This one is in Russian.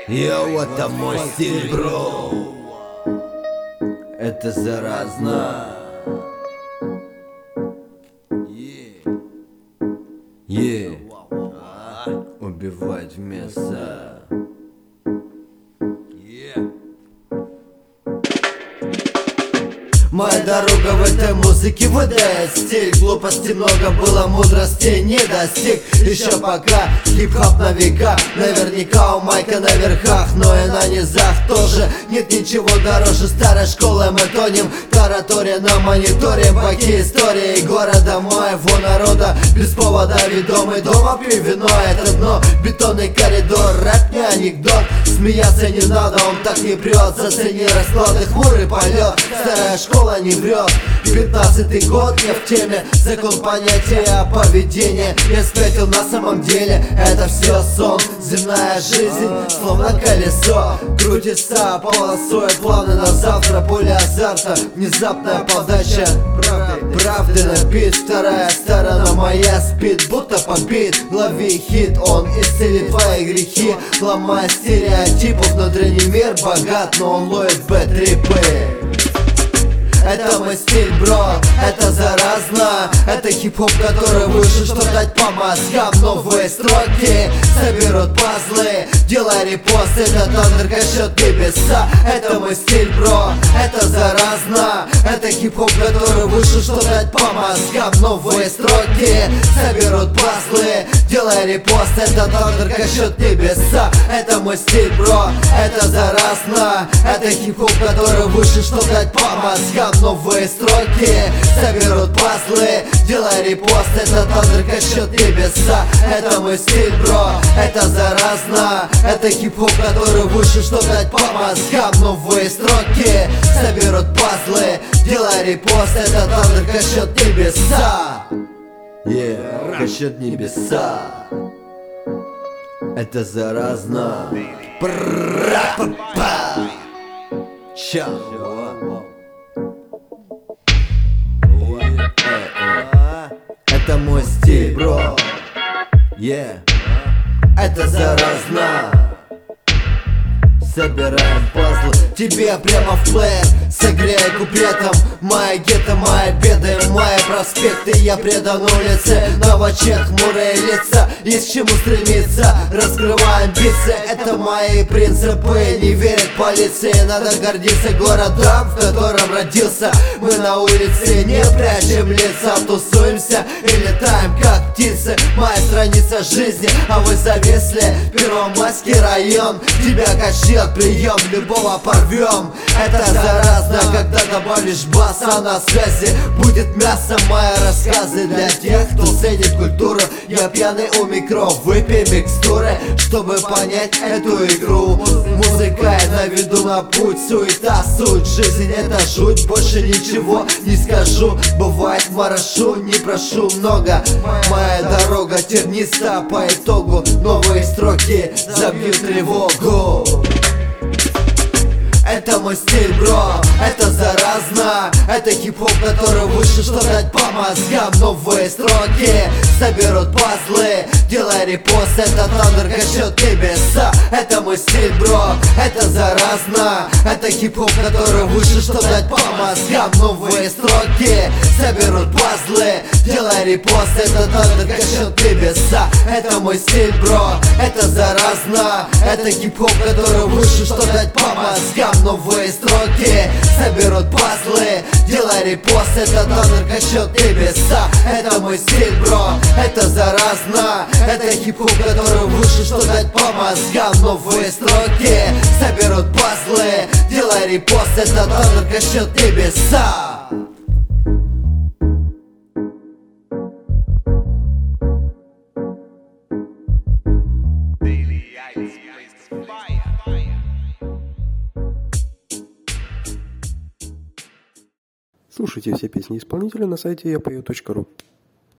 Йоу, это мой стиль, бро. Это заразно. Убивать вместо. Моя дорога в этой музыке выдает стиль. Глупости много было, мудрости не достиг. Еще пока хип-хоп на века. Наверняка у майка на верхах, но и на низах тоже. Нет ничего дороже старой школы. Мы тонем таратория на мониторе. Баки истории города моего народа. Без повода ведомый дома пью вино. Это дно, бетонный коридор. Рэп не анекдот, смеяться не надо, он так не прет. Зацени расклады, хмурый полет. Старая школа не врет. 15-й год, я в теме. Закон понятия поведения. Я спятил на самом деле. Это все сон. Земная жизнь, словно колесо, крутится полосой плавно на завтра. Поле азарта, внезапная подача правды на бит. Вторая сторона моя спит, будто побит. Лови хит, он исцелит твои грехи. Ломая стереотипов, внутренний мир богат, но он ловит бэт-трипы. Это мой стиль, бро, это заразно. Это хип-хоп, который вышел, что дать по мозгам. Новые строки соберут пазлы. Делай репост, этот андеркашет небеса. Это мой стиль, бро, это заразно. Это хип-хоп, который вышел, что дать по мозгам. Новые строки соберут пазлы. Делай репост, этот андеркашет небеса. Это мой стиль, бро, это заразно. Это хип-хоп, который вышел, что дать по мозгам. Новые строки соберут пазлы. Делай репост, этот андеркашет небеса. Это мой стиль, бро, это заразно. Это хип-хоп, который вышел, что дать по мозгам. Новые строки соберут пазлы. Делай репост, этот андеркашет небеса. Кашет небеса. Это заразно. Чао. Это мой стиль, бро. Это заразно. Собираем пазлы. Тебе прямо в плеер согрей куплетом. Моя гетто, мои беды, мои проспекты. Я предан улице, на очах хмурые лица. Есть к чему стремиться, раскрываем битсы. Это мои принципы, не верят полиции. Надо гордиться городом, в котором родился. Мы на улице не прячем лица, тусуемся и летаем как птицы. Моя страница жизни, а вы зависли. Первомайский район, тебя качет прием, любого порвем. Это заразно, когда добавишь баса на связи. Будет мясо, мои рассказы для тех, кто ценит культуру. Я пьяный у микро, выпей микстуры, чтобы понять эту игру. Музыка я наведу на путь, суета, суть. Жизнь это жуть, больше ничего не скажу. Бывает морошу, не прошу много. Моя дорога терниста по итогу. Новые строки забьют тревогу. Это мой стиль, бро, это заразно. Это хип-хоп, который вышел, что дать по мозгам. Новые строки соберут пазлы. Делай репост, этот андеркашет небеса. Это мой стиль, бро, это заразно. Это хип-хоп, который вышел, что дать по мозгам. Новые строки соберут пазлы. Делай репост, этот андеркашет небеса. Это мой стиль, бро, это заразно. Это хип-хоп, который вышел, что дать по мозгам. Новые строки соберут пазлы. Делай репост, этот андеркашет небеса. Это мой стиль, бро, это заразно. Это хип-хоп, который вышел, что дать по мозгам. Новые строки соберут пазлы. Делай репост, этот андеркашет небеса. Слушайте все песни исполнителя на сайте yapою.ru.